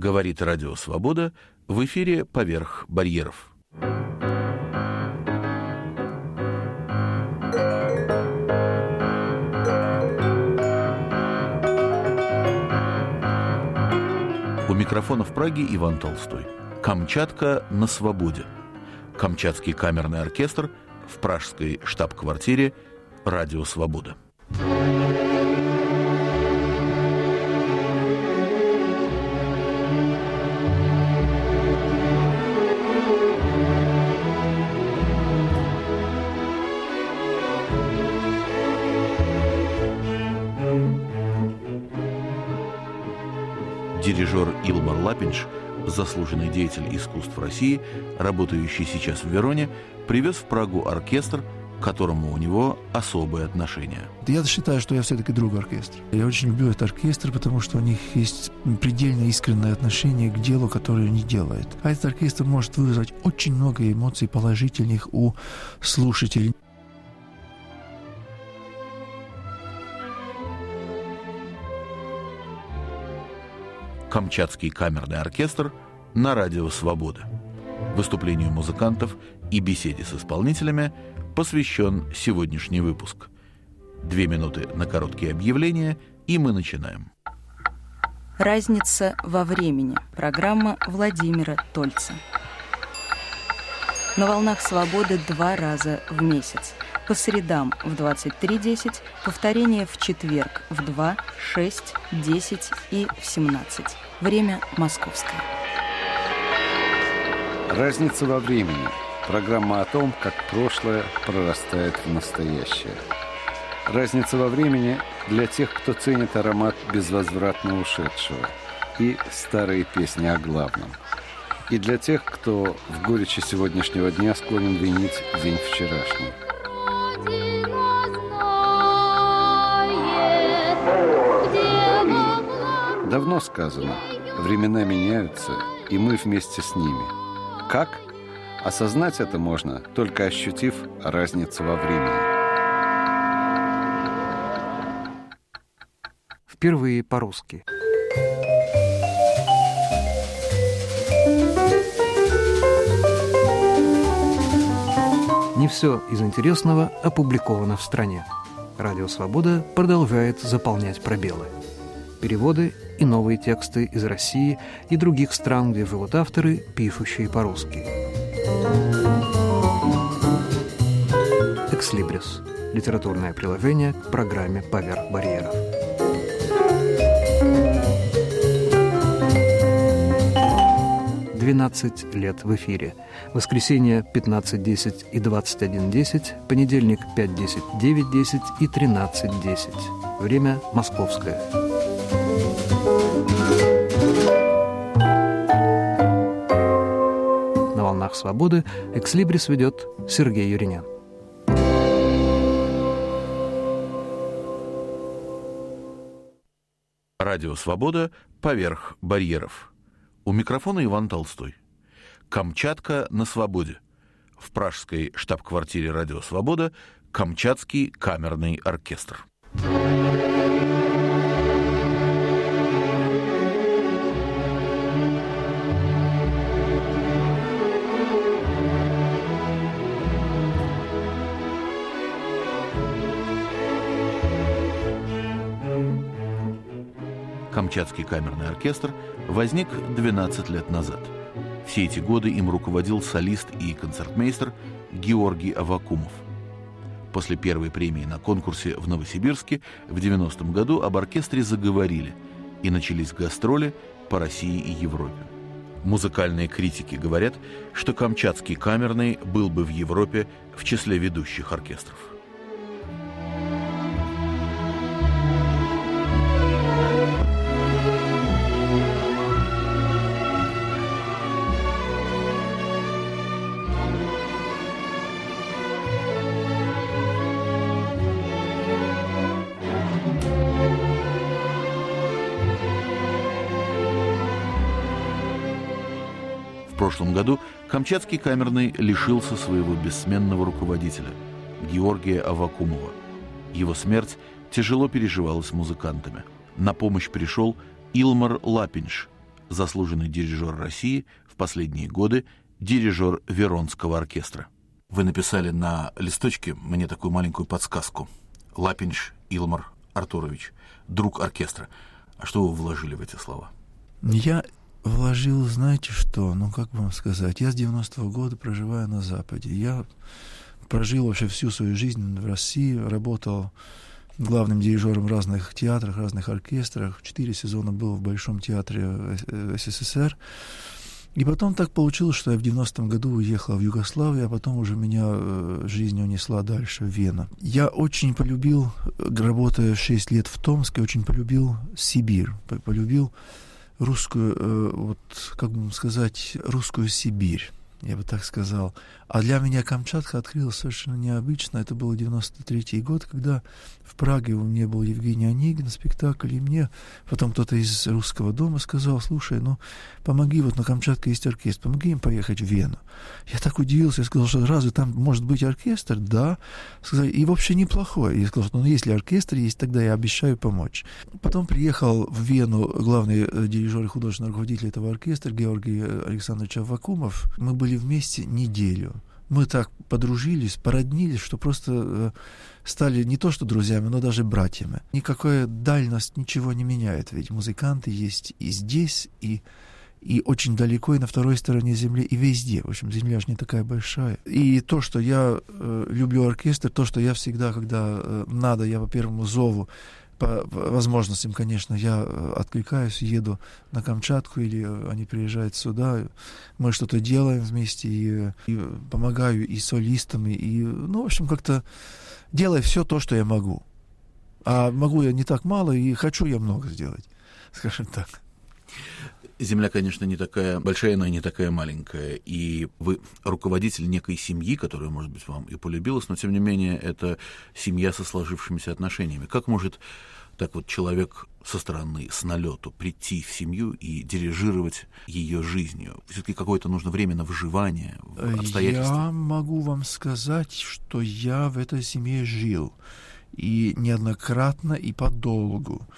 Говорит Радио Свобода, в эфире «Поверх барьеров». У микрофона в Праге Иван Толстой. Камчатка на свободе. Камчатский камерный оркестр в пражской штаб-квартире «Радио Свобода». Дирижер Илмар Лапинш, заслуженный деятель искусств России, работающий сейчас в Вероне, привез в Прагу оркестр, к которому у него особое отношение. Я считаю, что я все-таки друг оркестра. Я очень люблю этот оркестр, потому что у них есть предельно искреннее отношение к делу, которое они делают. А этот оркестр может вызвать очень много эмоций положительных у слушателей. Камчатский камерный оркестр на Радио Свобода. Выступлению музыкантов и беседе с исполнителями посвящен сегодняшний выпуск. 2 минуты на короткие объявления, и мы начинаем. Разница во времени. Программа Владимира Тольца. На волнах Свободы 2 раза в месяц. По средам в 23:10, повторение в четверг в 2, 6, 10 и в 17. Время московское. Разница во времени. Программа о том, как прошлое прорастает в настоящее. Разница во времени для тех, кто ценит аромат безвозвратно ушедшего и старые песни о главном. И для тех, кто в горечи сегодняшнего дня склонен винить день вчерашний. Давно сказано, времена меняются, и мы вместе с ними. Как? Осознать это можно, только ощутив разницу во времени. Впервые по-русски. Не все из интересного опубликовано в стране. Радио Свобода продолжает заполнять пробелы. Переводы и новые тексты из России и других стран, где живут авторы, пишущие по-русски. «Экслибрис» – литературное приложение к программе «Поверх барьеров». «12 лет в эфире». Воскресенье 15:10 и 21:10, понедельник 5:10, 9:10 и 13:10. Время московское. На волнах Свободы «Экслибрис» ведет Сергей Юринян. Радио Свобода «Поверх барьеров». У микрофона Иван Толстой. Камчатка на свободе. В пражской штаб-квартире Радио Свобода Камчатский камерный оркестр. Камчатский камерный оркестр возник 12 лет назад. Все эти годы им руководил солист и концертмейстер Георгий Аввакумов. После первой премии на конкурсе в Новосибирске в 90-м году об оркестре заговорили, и начались гастроли по России и Европе. Музыкальные критики говорят, что Камчатский камерный был бы в Европе в числе ведущих оркестров. В прошлом году Камчатский камерный лишился своего бессменного руководителя Георгия Аввакумова. Его смерть тяжело переживалась музыкантами. На помощь пришел Илмар Лапинш, заслуженный дирижер России, в последние годы дирижер Веронского оркестра. Вы написали на листочке мне такую маленькую подсказку. Лапинш Илмар Артурович, друг оркестра. А что вы вложили в эти слова? Я вложил, знаете что, как вам сказать, я с 90-го года проживаю на Западе. Я прожил вообще всю свою жизнь в России, работал главным дирижером в разных театрах, разных оркестрах. 4 сезона был в Большом театре СССР. И потом так получилось, что я в 90-м году уехал в Югославию, а потом уже меня жизнь унесла дальше, в Вену. Я очень полюбил, работая 6 лет в Томске, очень полюбил Сибирь, полюбил русскую, как бы сказать, русскую Сибирь, я бы так сказал. А для меня Камчатка открылась совершенно необычно. Это был 93-й год, когда в Праге у меня был Евгений Онегин спектакль, и мне потом кто-то из Русского дома сказал: слушай, помоги, на Камчатке есть оркестр, помоги им поехать в Вену. Я так удивился, я сказал, что разве там может быть оркестр? Да. Сказали, и вообще неплохой. Я сказал, что если оркестр есть, тогда я обещаю помочь. Потом приехал в Вену главный дирижер и художественный руководитель этого оркестра Георгий Александрович Аввакумов. Мы были вместе неделю. Мы так подружились, породнились, что просто стали не то что друзьями, но даже братьями. Никакая дальность ничего не меняет, ведь музыканты есть и здесь, и очень далеко, и на второй стороне земли, и везде. В общем, земля же не такая большая. И то, что я люблю оркестр, то, что я всегда, когда надо, я по первому зову, по возможностям, конечно, я откликаюсь, еду на Камчатку, или они приезжают сюда, мы что-то делаем вместе, и помогаю и солистам, и в общем, как-то делаю все то, что я могу. А могу я не так мало, и хочу я много сделать, скажем так. Земля, конечно, не такая большая, но и не такая маленькая. И вы руководитель некой семьи, которая, может быть, вам и полюбилась, но, тем не менее, это семья со сложившимися отношениями. Как может так человек со стороны, с налету, прийти в семью и дирижировать ее жизнью? Все-таки какое-то нужно время на выживание, обстоятельства. Я могу вам сказать, что я в этой семье жил. И неоднократно, и подолгу.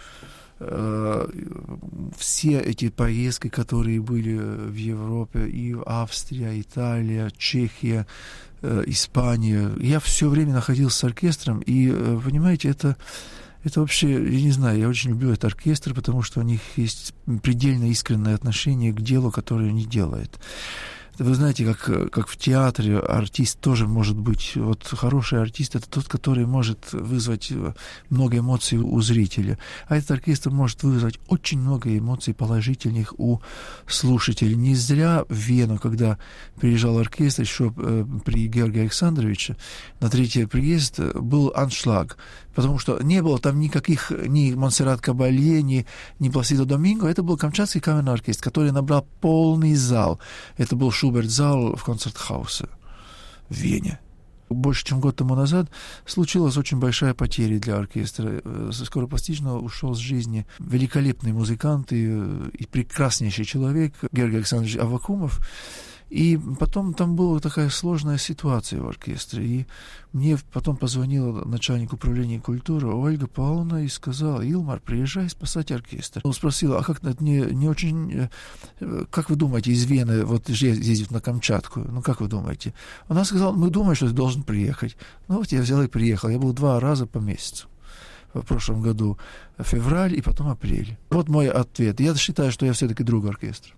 Все эти поездки, которые были в Европе, и Австрия, Италия, Чехия, Испания, я все время находился с оркестром, и, понимаете, это вообще, я не знаю, я очень люблю этот оркестр, потому что у них есть предельно искреннее отношение к делу, которое они делают. Вы знаете, как в театре артист тоже может быть... хороший артист — это тот, который может вызвать много эмоций у зрителя. А этот оркестр может вызвать очень много эмоций положительных у слушателей. Не зря в Вену, когда приезжал оркестр, еще при Георгии Александровиче, на 3-й приезд был аншлаг. Потому что не было там никаких ни Монсеррат Кабалье, ни Пласидо Доминго. Это был Камчатский камерный оркестр, который набрал полный зал. Это был Шуберт-зал в концерт-хаусе в Вене. Больше чем год тому назад случилась очень большая потеря для оркестра. Скоропостижно ушел с жизни великолепный музыкант и прекраснейший человек Георгий Александрович Аввакумов. И потом там была такая сложная ситуация в оркестре. И мне потом позвонила начальник управления культуры Ольга Павловна и сказала: Илмар, приезжай спасать оркестр. Он спросил: а как это не очень... Как вы думаете, из Вены ездить на Камчатку? Как вы думаете? Она сказала: мы думаем, что ты должен приехать. Я взял и приехал. Я был 2 раза по месяцу. В прошлом году февраль и потом апрель. Вот мой ответ. Я считаю, что я все-таки друг оркестра.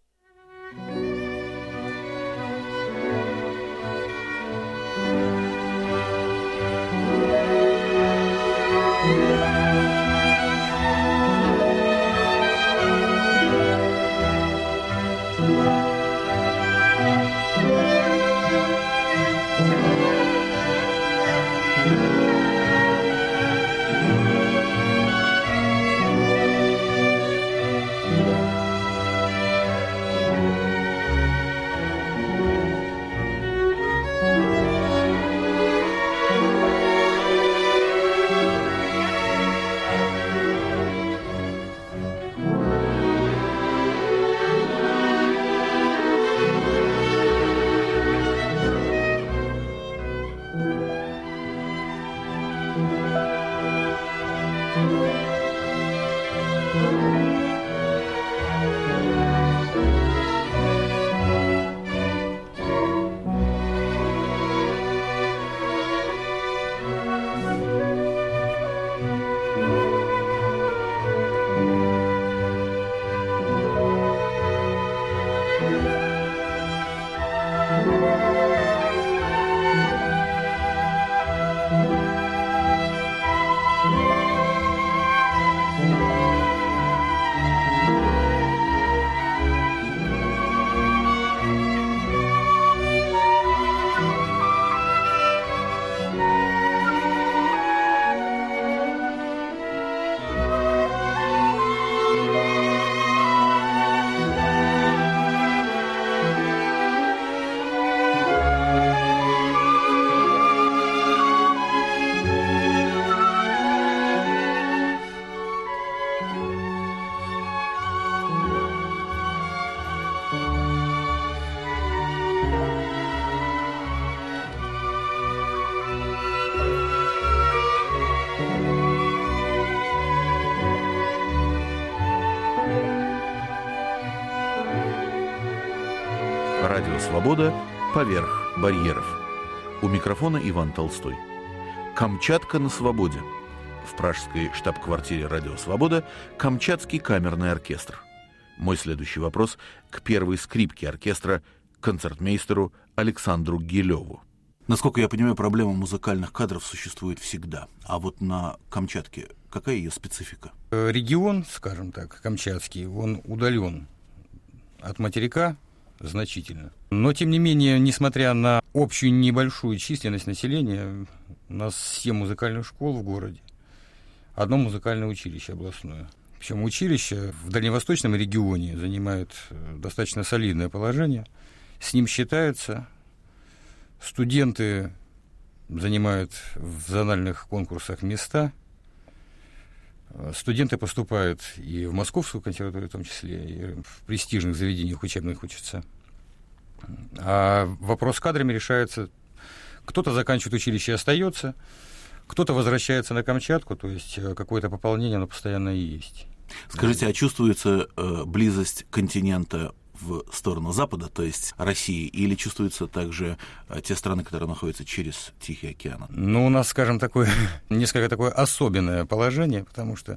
Радио «Свобода» поверх барьеров. У микрофона Иван Толстой. Камчатка на свободе. В пражской штаб-квартире «Радио Свобода» Камчатский камерный оркестр. Мой следующий вопрос к первой скрипке оркестра, концертмейстеру Александру Гилеву. Насколько я понимаю, проблема музыкальных кадров существует всегда. А вот на Камчатке какая ее специфика? Регион, скажем так, камчатский, он удален от материка значительно. Но, тем не менее, несмотря на общую небольшую численность населения, у нас 7 музыкальных школ в городе, одно музыкальное училище областное. Причем училище в дальневосточном регионе занимает достаточно солидное положение. С ним считаются. Студенты занимают в зональных конкурсах места. Студенты поступают и в Московскую консерваторию, в том числе, и в престижных заведениях учебных учатся. А вопрос с кадрами решается. Кто-то заканчивает училище и остается, кто-то возвращается на Камчатку, то есть какое-то пополнение, оно постоянно и есть. Скажите, а чувствуется близость континента в сторону Запада, то есть России, или чувствуются также те страны, которые находятся через Тихий океан? Ну, у нас, скажем, несколько такое особенное положение, потому что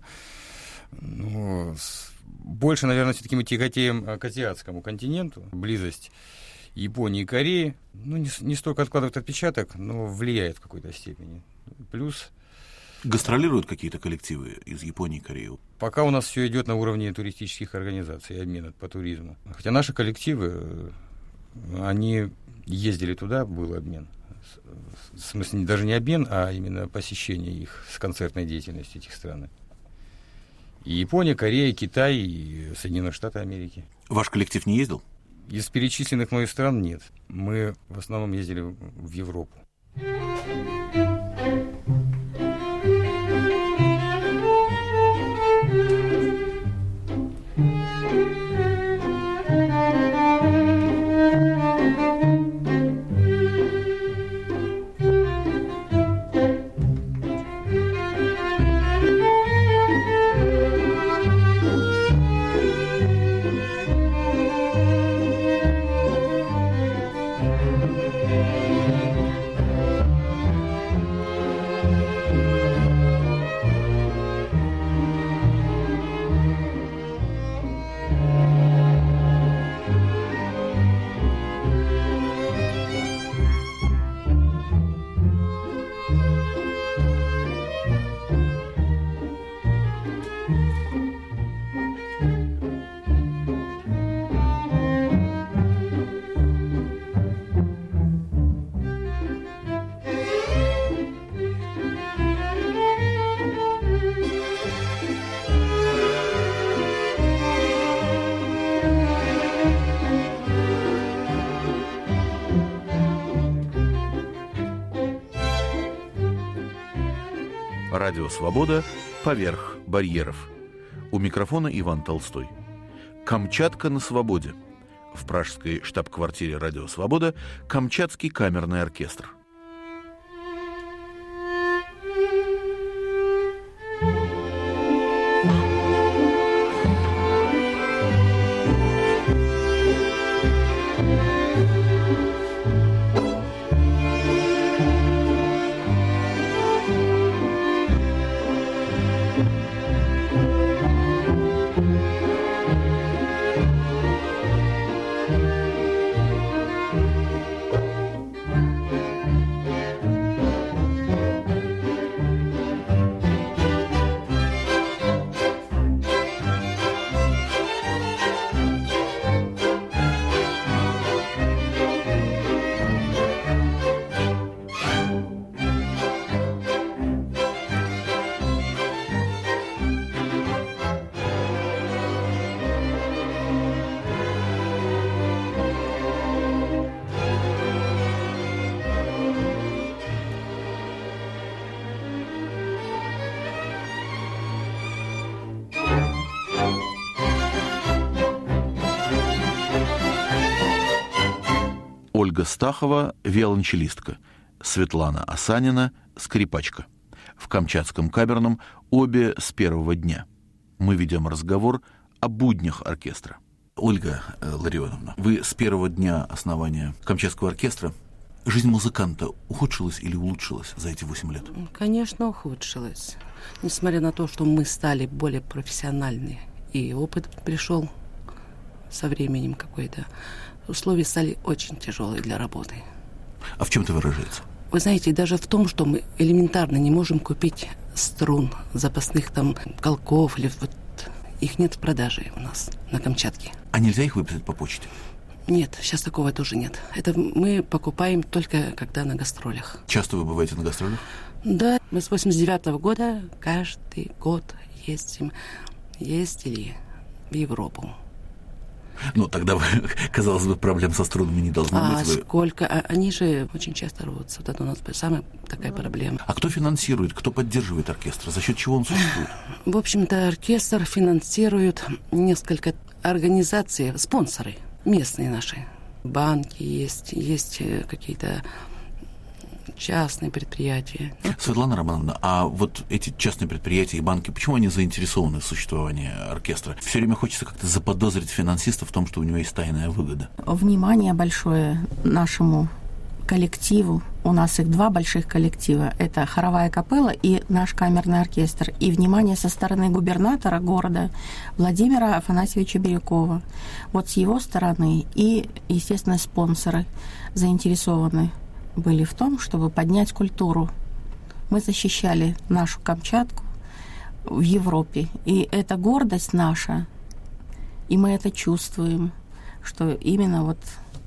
больше, наверное, все-таки мы тяготеем к азиатскому континенту, близость Японии и Кореи, не столько откладывает отпечаток, но влияет в какой-то степени. Плюс... Гастролируют какие-то коллективы из Японии и Кореи? Пока у нас все идет на уровне туристических организаций, обмена по туризму. Хотя наши коллективы, они ездили туда, был обмен. В смысле, даже не обмен, а именно посещение их с концертной деятельностью этих стран. И Япония, Корея, Китай, и Соединенные Штаты Америки. Ваш коллектив не ездил? Из перечисленных моих стран нет. Мы в основном ездили в Европу. Радио «Свобода» поверх барьеров. У микрофона Иван Толстой. Камчатка на свободе. В пражской штаб-квартире «Радио Свобода» Камчатский камерный оркестр. Ольга Стахова – виолончелистка, Светлана Асанина – скрипачка. В Камчатском камерном обе с первого дня. Мы ведем разговор о буднях оркестра. Ольга Ларионовна, вы с первого дня основания Камчатского оркестра, жизнь музыканта ухудшилась или улучшилась за эти 8 лет? Конечно, ухудшилась. Несмотря на то, что мы стали более профессиональны, и опыт пришел со временем какой-то, условия стали очень тяжелые для работы. А в чем это выражается? Вы знаете, даже в том, что мы элементарно не можем купить струн, запасных там колков, или вот их нет в продаже у нас на Камчатке. А нельзя их выписать по почте? Нет, сейчас такого тоже нет. Это мы покупаем только когда на гастролях. Часто вы бываете на гастролях? Да, мы с 89-го года каждый год ездили в Европу. Ну, тогда, казалось бы, проблем со струнами не должно быть. Сколько? Они же очень часто рвутся. Вот это у нас самая такая проблема. А кто финансирует, кто поддерживает оркестр? За счет чего он существует? В общем-то, оркестр финансирует несколько организаций, спонсоры местные наши. Банки есть какие-то частные предприятия. Светлана Романовна, а вот эти частные предприятия и банки, почему они заинтересованы в существовании оркестра? Все время хочется как-то заподозрить финансиста в том, что у него есть тайная выгода. Внимание большое нашему коллективу. У нас их 2 больших коллектива. Это хоровая капелла и наш камерный оркестр. И внимание со стороны губернатора города Владимира Афанасьевича Бирюкова. Вот с его стороны. И, естественно, спонсоры заинтересованы были в том, чтобы поднять культуру. Мы защищали нашу Камчатку в Европе. И это гордость наша. И мы это чувствуем, что именно вот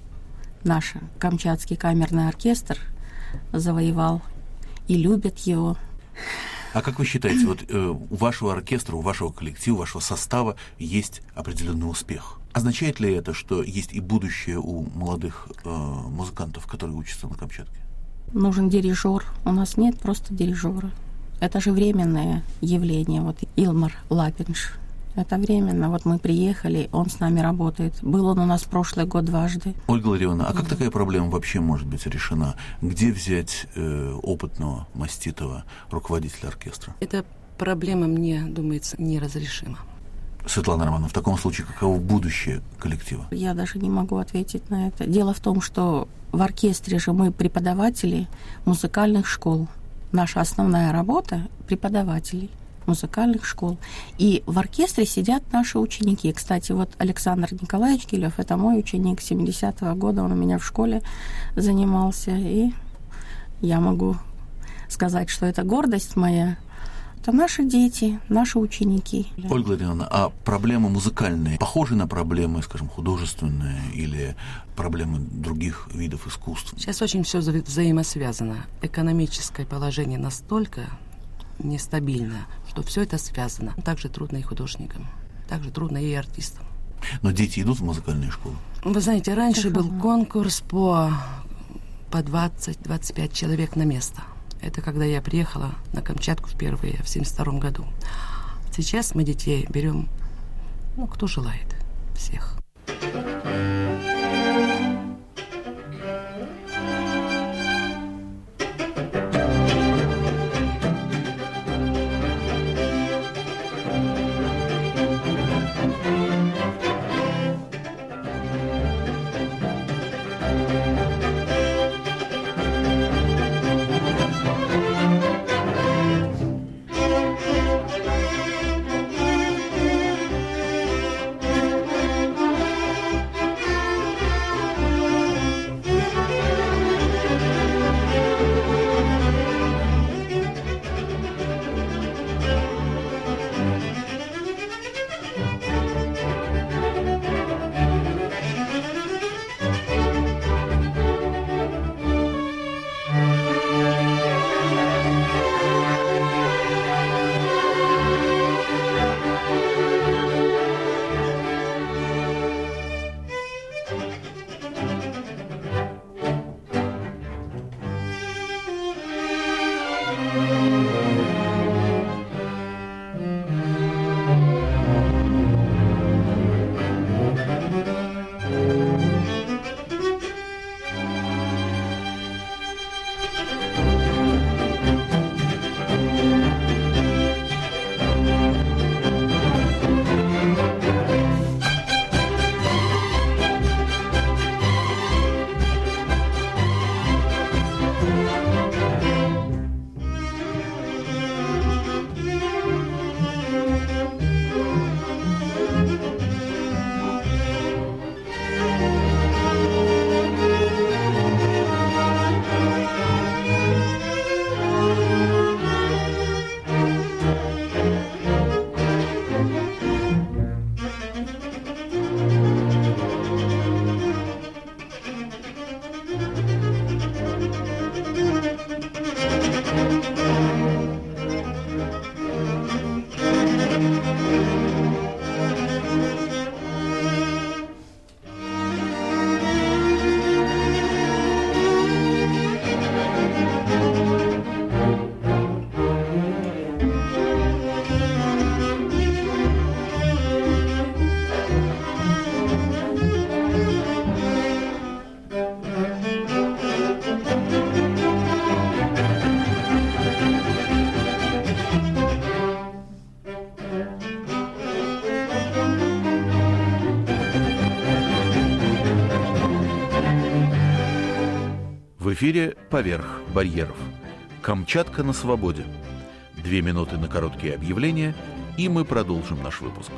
наш Камчатский камерный оркестр завоевал и любят его. А как вы считаете, вот у вашего оркестра, у вашего коллектива, у вашего состава есть определенный успех? Означает ли это, что есть и будущее у молодых музыкантов, которые учатся на Камчатке? Нужен дирижер. У нас нет просто дирижера. Это же временное явление. Вот Илмар Лапинш. Это временно. Вот мы приехали, он с нами работает. Был он у нас прошлый год 2 раза. Ольга Ларионовна, а как такая проблема вообще может быть решена? Где взять опытного, маститого руководителя оркестра? Эта проблема, мне думается, неразрешима. Светлана Романовна, в таком случае каково будущее коллектива? Я даже не могу ответить на это. Дело в том, что в оркестре же мы преподаватели музыкальных школ. Наша основная работа – преподавателей музыкальных школ. И в оркестре сидят наши ученики. Кстати, вот Александр Николаевич Килев – это мой ученик 70-го года. Он у меня в школе занимался. И я могу сказать, что это гордость моя. Это наши дети, наши ученики. Ольга Ларионовна, а проблемы музыкальные похожи на проблемы, скажем, художественные или проблемы других видов искусств? Сейчас очень все взаимосвязано. Экономическое положение настолько нестабильно, что все это связано. Также трудно и художникам, также трудно и артистам. Но дети идут в музыкальные школы? Вы знаете, раньше был конкурс по 20-25 человек на место. Это когда я приехала на Камчатку впервые в 1972 году. Сейчас мы детей берем, кто желает, всех. эфире «Поверх барьеров». Камчатка на свободе. 2 минуты на короткие объявления, и мы продолжим наш выпуск.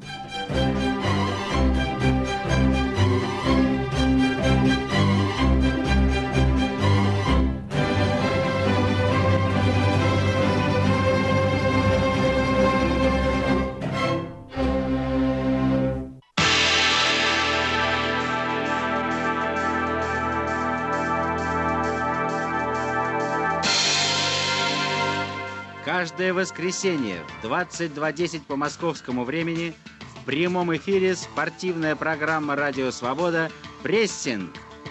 Каждое воскресенье в 22:10 по московскому времени в прямом эфире спортивная программа «Радио Свобода» «Прессинг».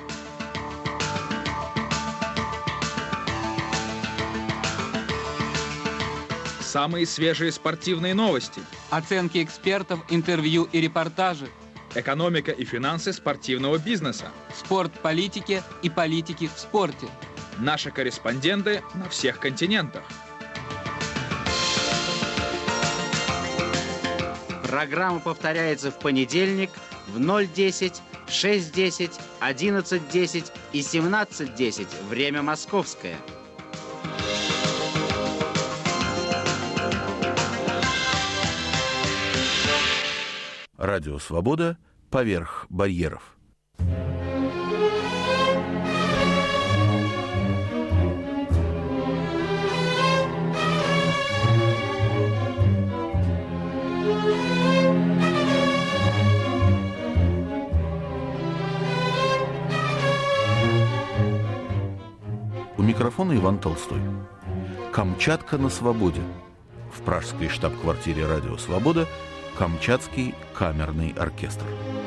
Самые свежие спортивные новости. Оценки экспертов, интервью и репортажи. Экономика и финансы спортивного бизнеса. Спорт политики и политики в спорте. Наши корреспонденты на всех континентах. Программа повторяется в понедельник в 0:10, 6:10, 11:10 и 17:10. Время московское. Радио «Свобода». Поверх барьеров. У микрофона Иван Толстой. Камчатка на свободе. В пражской штаб-квартире «Радио Свобода» Камчатский камерный оркестр.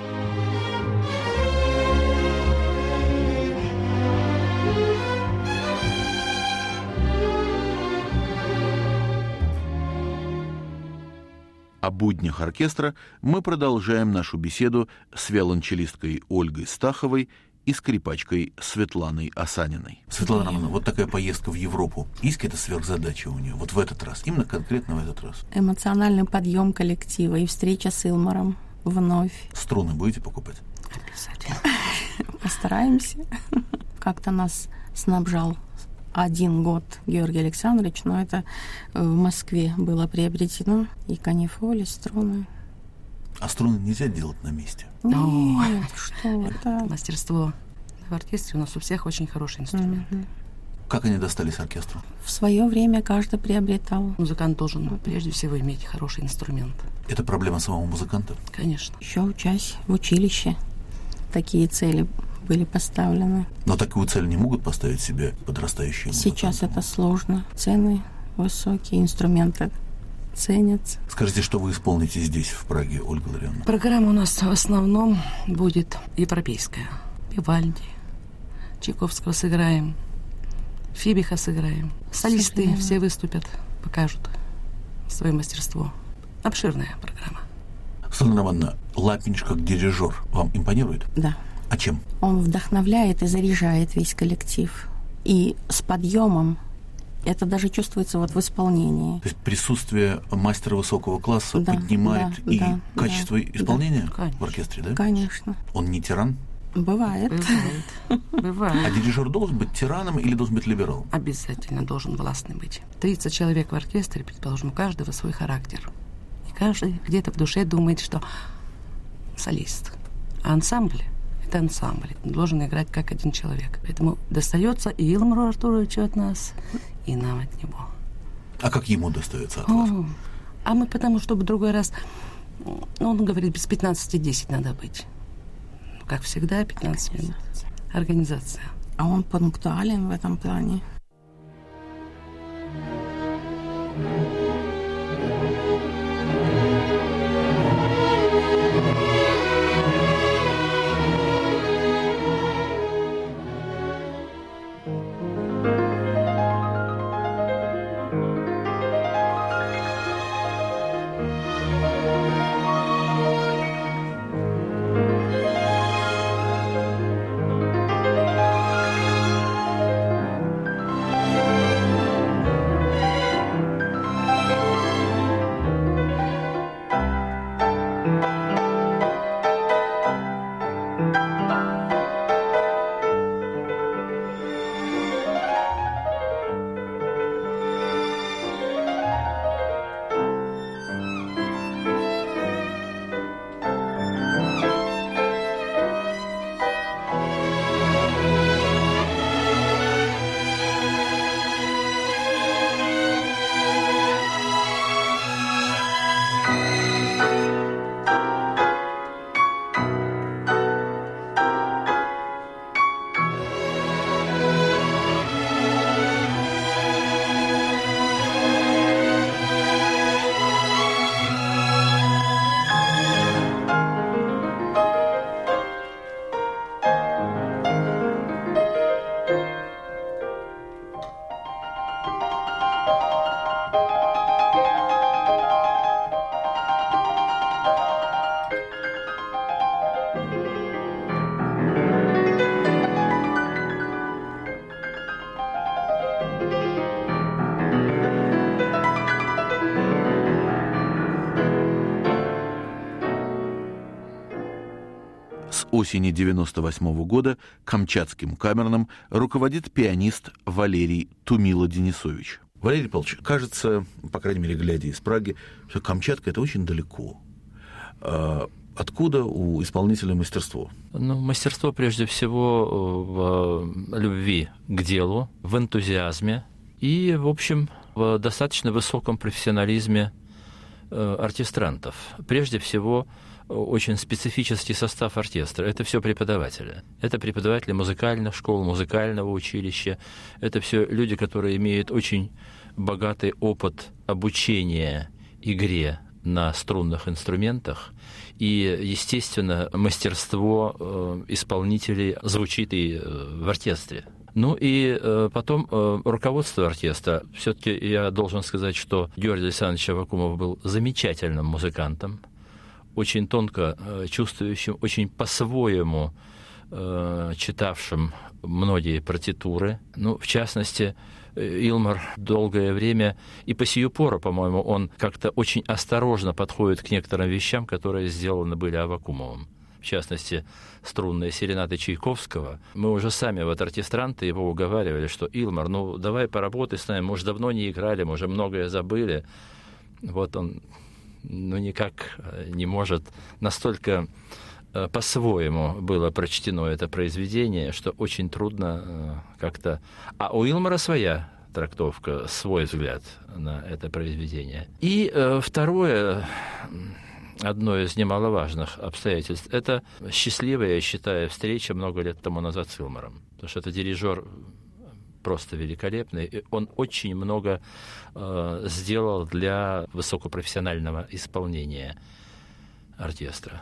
О буднях оркестра мы продолжаем нашу беседу с виолончелисткой Ольгой Стаховой и скрипачкой Светланой Осаниной. Светлана Романовна, вот такая поездка в Европу. Есть какая-то сверхзадача у нее? Вот в этот раз, именно конкретно в этот раз. Эмоциональный подъем коллектива и встреча с Илмаром вновь. Струны будете покупать? Обязательно. Постараемся. Как-то нас снабжал 1 год Георгий Александрович, но это в Москве было приобретено. И канифоли, струны. А струны нельзя делать на месте? Нет, что вы, да. Мастерство в оркестре у нас у всех очень хороший инструмент. Как они достались оркестру? В свое время каждый приобретал. Музыкант должен прежде всего иметь хороший инструмент. Это проблема самого музыканта? Конечно. Еще учась в училище, такие цели были поставлены. Но такую цель не могут поставить себе подрастающие музыканты? Сейчас это сложно. Цены высокие, инструменты ценятся. Скажите, что вы исполните здесь, в Праге, Ольга Ларионовна? Программа у нас в основном будет европейская. Вивальди, Чайковского сыграем, Фибиха сыграем. Солисты все выступят, покажут свое мастерство. Обширная программа. Светлана Романовна, Лапинч как дирижер вам импонирует? Да. А чем? Он вдохновляет и заряжает весь коллектив. И с подъемом это даже чувствуется вот в исполнении. То есть присутствие мастера высокого класса поднимает качество исполнения в оркестре, да? Конечно. Он не тиран? Бывает. Бывает. А дирижер должен быть тираном или должен быть либералом? Обязательно должен властный быть. 30 человек в оркестре, предположим, у каждого свой характер. И каждый где-то в душе думает, что солист. А ансамбль — это ансамбль. Он должен играть как один человек. Поэтому достается и Илмару Артуровичу от нас, и нам от него. А как ему достается от вас? А мы потому, чтобы в другой раз... Он говорит, без 15:10 надо быть. Как всегда, 15 минут. Организация. А он пунктуален в этом плане. осени 1998 года Камчатским камерным руководит пианист Валерий Тумило-Денисович. Валерий Павлович, кажется, по крайней мере, глядя из Праги, что Камчатка – это очень далеко. Откуда у исполнителя мастерство? Мастерство прежде всего в любви к делу, в энтузиазме и, в общем, в достаточно высоком профессионализме оркестрантов. Прежде всего, очень специфический состав оркестра. Это все преподаватели. Это преподаватели музыкальных школ, музыкального училища. Это все люди, которые имеют очень богатый опыт обучения игре на струнных инструментах. И, естественно, мастерство исполнителей звучит и в оркестре. И потом руководство оркестра. Все-таки я должен сказать, что Георгий Александрович Аввакумов был замечательным музыкантом, очень тонко чувствующим, очень по-своему читавшим многие партитуры. В частности, Илмар долгое время, и по сию пору, по-моему, он как-то очень осторожно подходит к некоторым вещам, которые сделаны были Аввакумовым. В частности, струнные серенады Чайковского. Мы уже сами, оркестранты, его уговаривали, что «Илмар, давай поработай с нами, мы уже давно не играли, мы уже многое забыли». Он никак не может. Настолько по-своему было прочтено это произведение, что очень трудно как-то... А у Илмара своя трактовка, свой взгляд на это произведение. И второе, одно из немаловажных обстоятельств, это счастливая, я считаю, встреча много лет тому назад с Илмаром. Потому что это дирижер просто великолепный. И он очень много сделал для высокопрофессионального исполнения оркестра.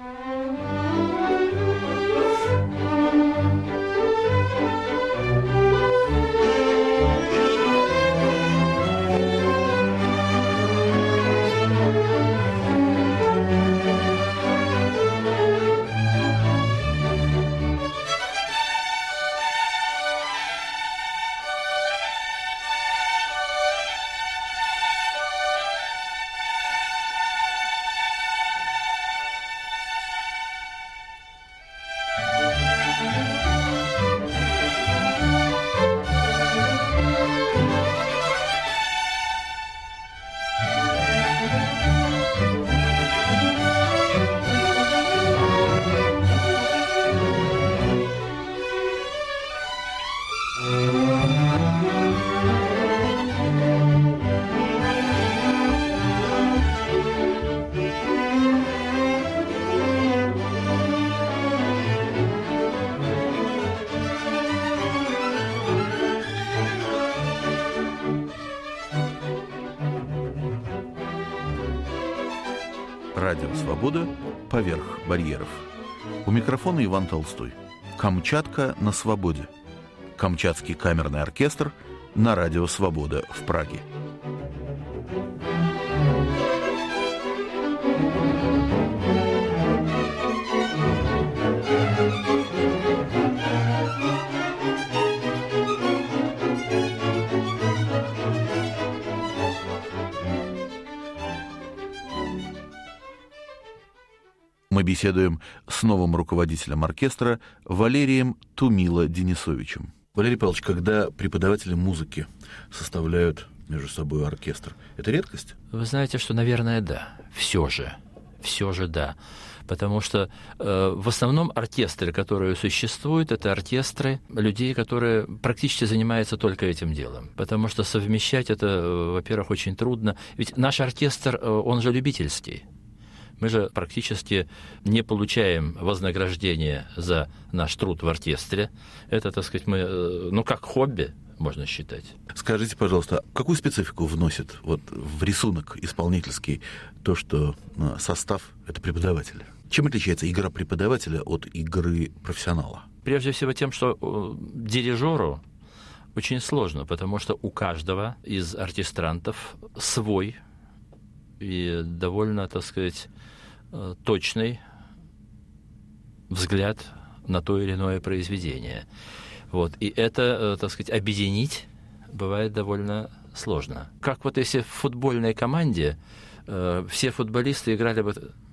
Радио «Свобода» поверх барьеров. У микрофона Иван Толстой. Камчатка на свободе. Камчатский камерный оркестр на радио «Свобода» в Праге. Мы беседуем с новым руководителем оркестра Валерием Тумило-Денисовичем. Валерий Павлович, когда преподаватели музыки составляют между собой оркестр, это редкость? Вы знаете, что, наверное, да. Все же да. Потому что в основном оркестры, которые существуют, это оркестры людей, которые практически занимаются только этим делом. Потому что совмещать это, во-первых, очень трудно. Ведь наш оркестр, он же любительский. Мы же практически не получаем вознаграждения за наш труд в оркестре. Это, так сказать, мы, как хобби, можно считать. Скажите, пожалуйста, какую специфику вносит в рисунок исполнительский то, что состав — это преподаватели? Чем отличается игра преподавателя от игры профессионала? Прежде всего тем, что дирижеру очень сложно, потому что у каждого из оркестрантов свой и довольно, так сказать, точный взгляд на то или иное произведение. И это, так сказать, объединить бывает довольно сложно. Как если в футбольной команде все футболисты играли бы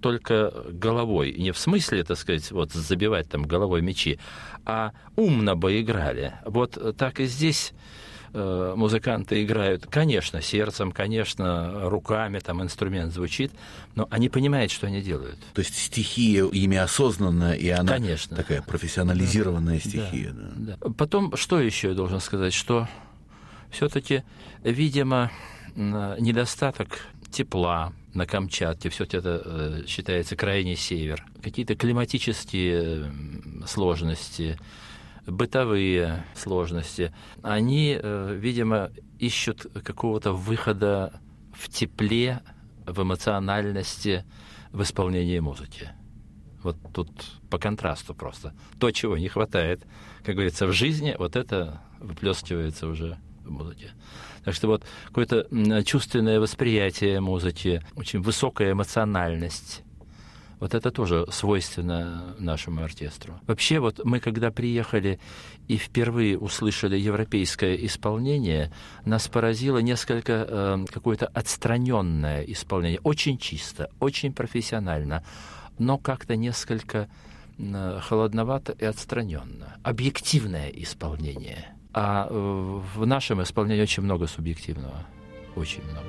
только головой. Не в смысле, так сказать, вот забивать там головой мячи, а умно бы играли. Вот так и здесь музыканты играют, конечно, сердцем, конечно, руками, там инструмент звучит, но они понимают, что они делают. То есть стихия ими осознанная, и она конечно. Такая профессионализированная стихия. Да. Потом, что еще я должен сказать, что все-таки, видимо, недостаток тепла на Камчатке, все-таки это считается крайний север, какие-то климатические сложности, бытовые сложности, они, видимо, ищут какого-то выхода в тепле, в эмоциональности, в исполнении музыки. Вот тут по контрасту просто. То, чего не хватает, как говорится, в жизни, вот это выплескивается уже в музыке. Так что вот какое-то чувственное восприятие музыки, очень высокая эмоциональность. Вот это тоже свойственно нашему оркестру. Вообще, вот мы, когда приехали и впервые услышали европейское исполнение, нас поразило несколько какое-то отстраненное исполнение. Очень чисто, очень профессионально, но как-то несколько холодновато и отстраненно. Объективное исполнение. А в нашем исполнении очень много субъективного. Очень много.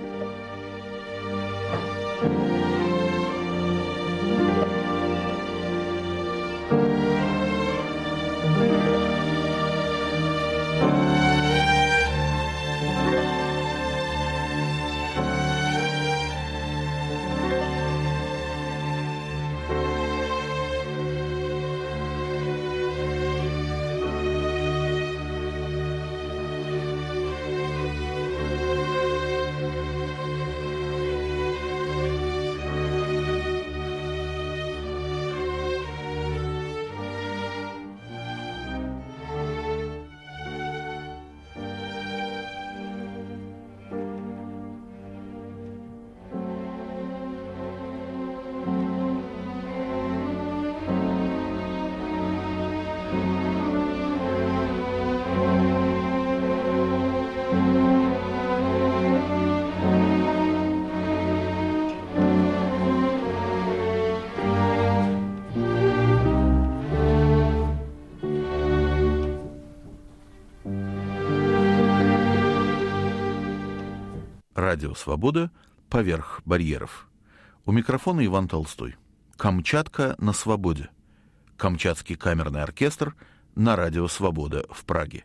Радио «Свобода» поверх барьеров. У микрофона Иван Толстой. Камчатка на свободе. Камчатский камерный оркестр на радио «Свобода» в Праге.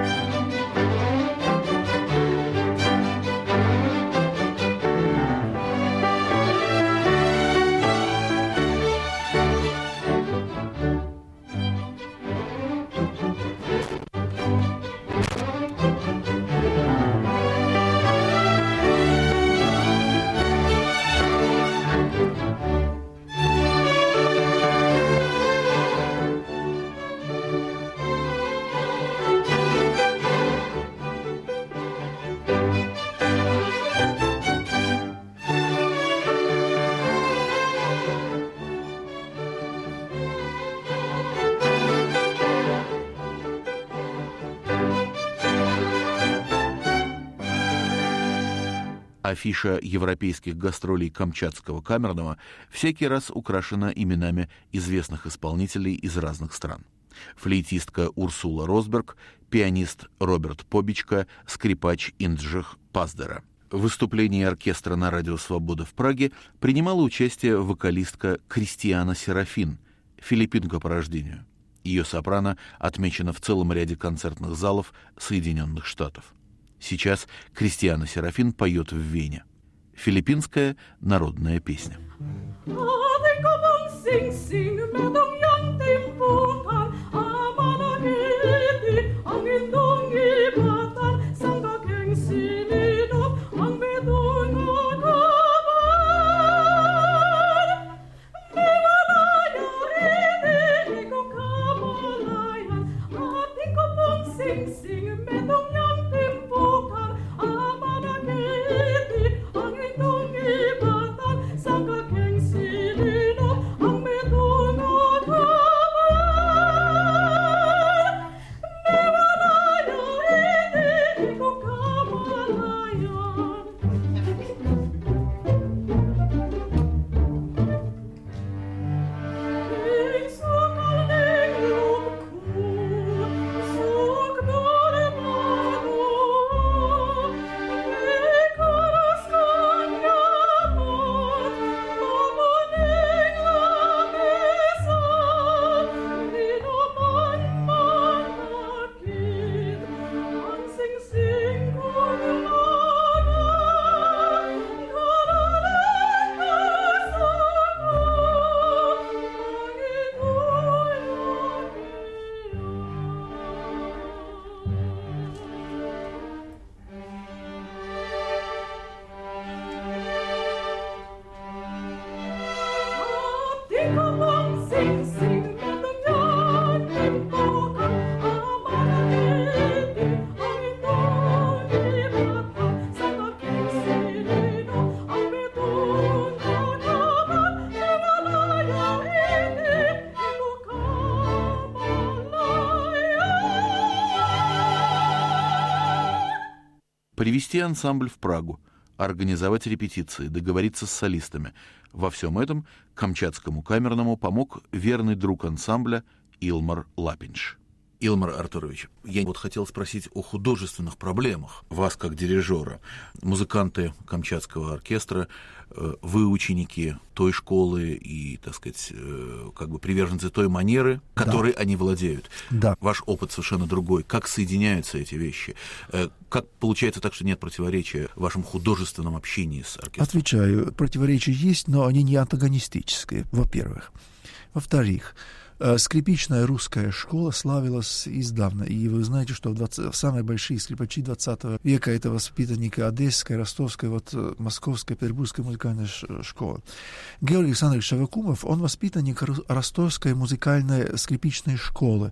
Афиша европейских гастролей Камчатского камерного всякий раз украшена именами известных исполнителей из разных стран. Флейтистка Урсула Росберг, пианист Роберт Побичка, скрипач Инджих Паздера. В выступлении оркестра на радио «Свобода» в Праге принимала участие вокалистка Кристиана Серафин, филиппинка по рождению. Ее сопрано отмечено в целом ряде концертных залов Соединенных Штатов. Сейчас Кристиана Серафин поет в Вене. Филиппинская народная песня. Sangka geng silino ang medungo kabar. Привести ансамбль в Прагу, организовать репетиции, договориться с солистами. Во всем этом Камчатскому камерному помог верный друг ансамбля Илмар Лапинш. Илмар Артурович, я вот хотел спросить о художественных проблемах вас как дирижера. Музыканты Камчатского оркестра, вы ученики той школы и, так сказать, как бы приверженцы той манеры, которой они владеют. Да. Ваш опыт совершенно другой. Как соединяются эти вещи? Как получается так, что нет противоречия в вашем художественном общении с оркестром? Отвечаю, противоречия есть, но они не антагонистические, во-первых. Во-вторых, скрипичная русская школа славилась издавна. И вы знаете, что самые большие скрипачи 20 века — это воспитанники Одесской, Ростовской, Московской, Петербургской музыкальной школы. Георгий Александрович Авакумов, он воспитанник Ростовской музыкальной скрипичной школы.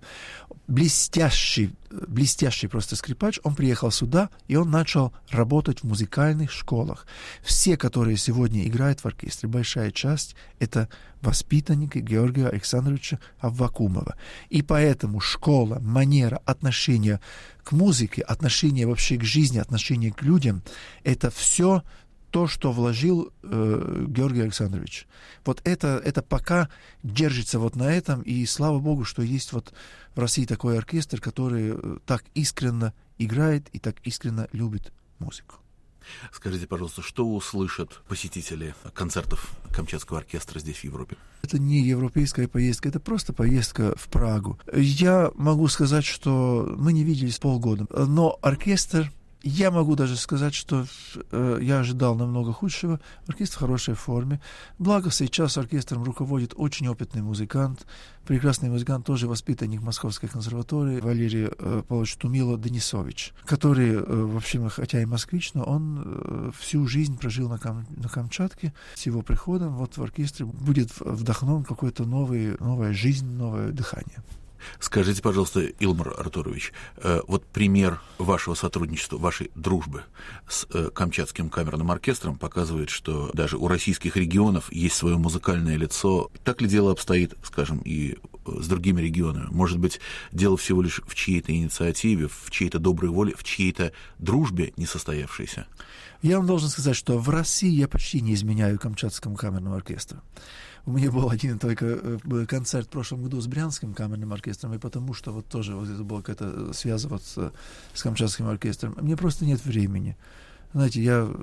Блестящий просто скрипач. Он приехал сюда, и он начал работать в музыкальных школах. Все, которые сегодня играют в оркестре, большая часть — это воспитанники Георгия Александровича Аввакумова. И поэтому школа, манера, отношение к музыке, отношение вообще к жизни, отношение к людям — это все то, что вложил Георгий Александрович. Вот это пока держится вот на этом, и слава Богу, что есть вот в России такой оркестр, который так искренне играет и так искренне любит музыку. Скажите, пожалуйста, что услышат посетители концертов Камчатского оркестра здесь, в Европе? Это не европейская поездка, это просто поездка в Прагу. Я могу сказать, что мы не виделись полгода, но оркестр... Я могу даже сказать, что я ожидал намного худшего. Оркестр в хорошей форме. Благо, сейчас оркестром руководит очень опытный музыкант, прекрасный музыкант, тоже воспитанник Московской консерватории, Валерий Павлович Тумило-Денисович, который, в общем, хотя и москвич, но он всю жизнь прожил на Камчатке. С его приходом вот в оркестре будет вдохновлен какой-то новая жизнь, новое дыхание. Скажите, пожалуйста, Илмар Артурович, вот пример вашего сотрудничества, вашей дружбы с Камчатским камерным оркестром показывает, что даже у российских регионов есть свое музыкальное лицо. Так ли дело обстоит, скажем, и с другими регионами? Может быть, дело всего лишь в чьей-то инициативе, в чьей-то доброй воле, в чьей-то дружбе несостоявшейся? Я вам должен сказать, что в России я почти не изменяю Камчатскому камерному оркестру. У меня был один только концерт в прошлом году с Брянским камерным оркестром, и потому что вот тоже вот это было какая-то связь вот с Камчатским оркестром. Мне просто нет времени. Знаете,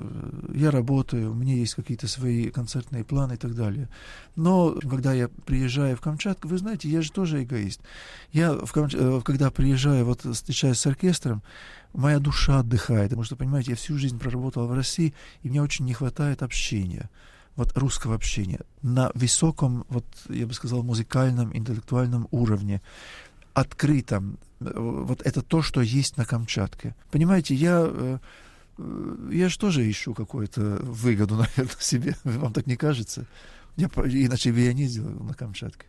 я работаю, у меня есть какие-то свои концертные планы и так далее. Но когда я приезжаю в Камчатку, вы знаете, я же тоже эгоист. Когда приезжаю, вот встречаюсь с оркестром, моя душа отдыхает, потому что, понимаете, я всю жизнь проработал в России, и мне очень не хватает общения. Вот русского общения на высоком, вот я бы сказал, музыкальном, интеллектуальном уровне, открытом. Вот это то, что есть на Камчатке. Понимаете, я же тоже ищу какую-то выгоду, наверное, себе. Вам так не кажется? Иначе бы я не сделал на Камчатке.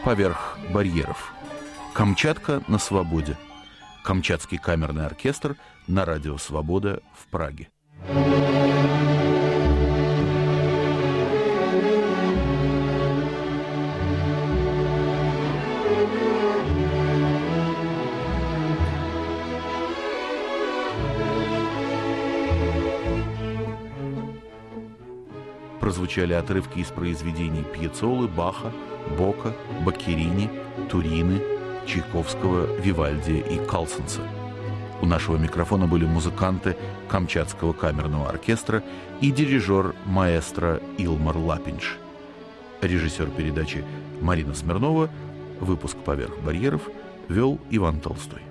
«Поверх барьеров». «Камчатка на свободе». Камчатский камерный оркестр на радио «Свобода» в Праге. Прозвучали отрывки из произведений Пьяццолы, Баха, Бока, Баккерини, Турины, Чайковского, Вивальди и Калсенса. У нашего микрофона были музыканты Камчатского камерного оркестра и дирижер маэстро Илмар Лапинш. Режиссер передачи Марина Смирнова. Выпуск «Поверх барьеров» вел Иван Толстой.